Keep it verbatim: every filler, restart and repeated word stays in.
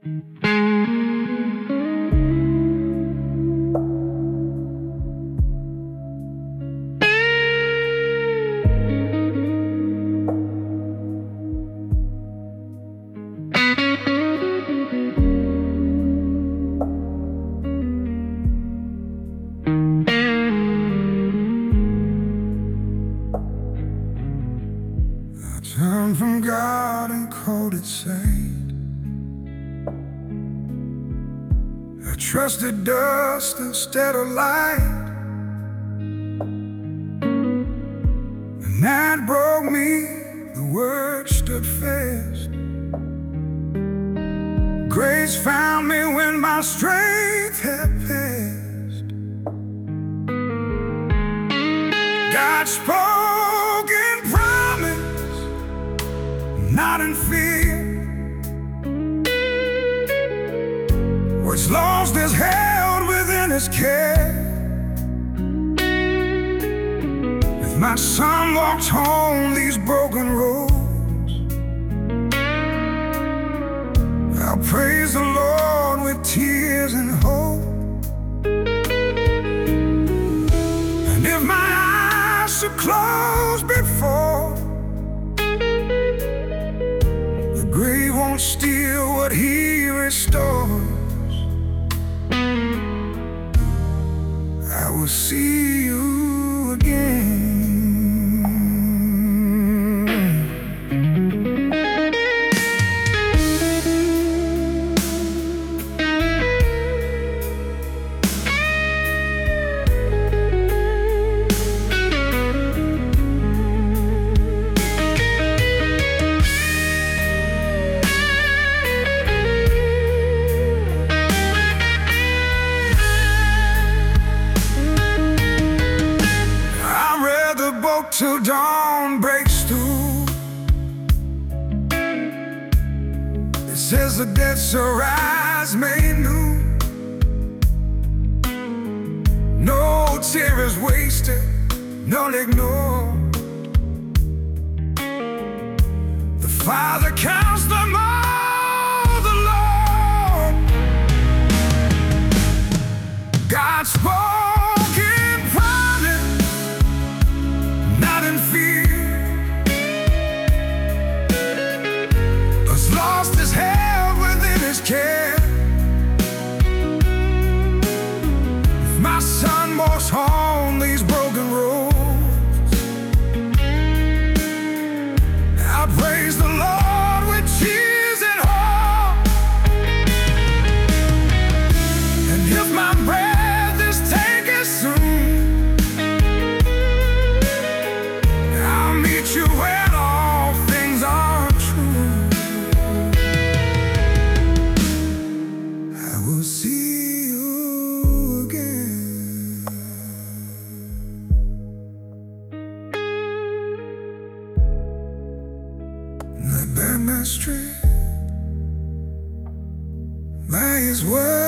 Turned from God and called it saint. I trusted dust instead of light, and that broke me. The word stood fast. Grace found me when my strength had passed. God spoke in promise, not in fear. What's lost is held within His care. If my son walks home these broken roads, I'll praise the Lord with tears and hope. And if my eyes should close before, the grave won't steal what He restores. I will see you again. Till dawn breaks through. It says the dead shall rise made new. No tear is wasted, none ignored. The Father counts them all, the Lord. God spoke. Lost is held within His care. If my son walks home these broken roads, I'll praise the Lord with tears and hope. And if my breath is taken soon, I'll meet you where all things are true. We'll see you again. Not by my strength, by His word.